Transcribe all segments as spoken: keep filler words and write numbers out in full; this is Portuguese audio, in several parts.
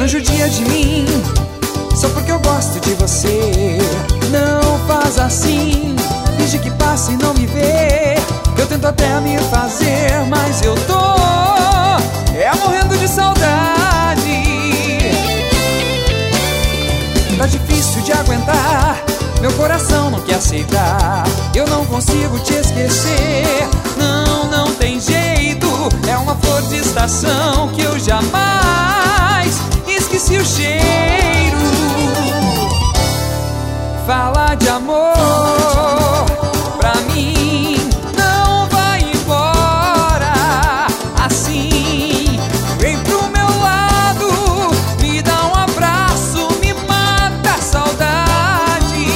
Não judia de mim, só porque eu gosto de você. Não faz assim, finge que passa e não me vê. Eu tento até me fazer, mas eu tô é morrendo de saudade. Tá difícil de aguentar, meu coração não quer aceitar. Eu não consigo te esquecer, não, não tem jeito. É uma flor de estação que eu jamais esqueci o cheiro. Fala de amor pra mim, não vai embora assim. Vem pro meu lado, me dá um abraço, me mata a saudade.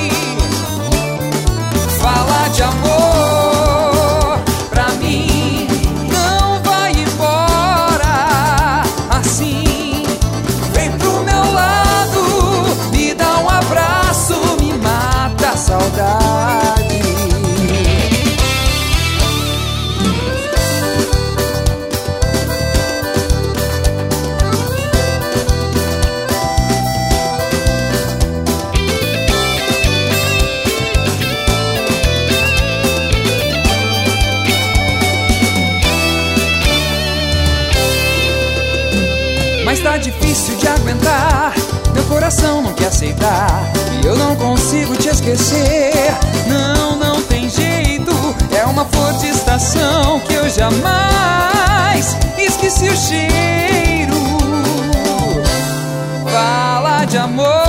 Fala de amor pra mim, não vai embora assim. Vem pro meu lado, me dá um abraço, me mata a saudade. Mas tá difícil de aguentar, meu coração não quer aceitar. E eu não consigo te esquecer, não, não tem jeito. É uma flor de estação que eu jamais esqueci o cheiro. Fala de amor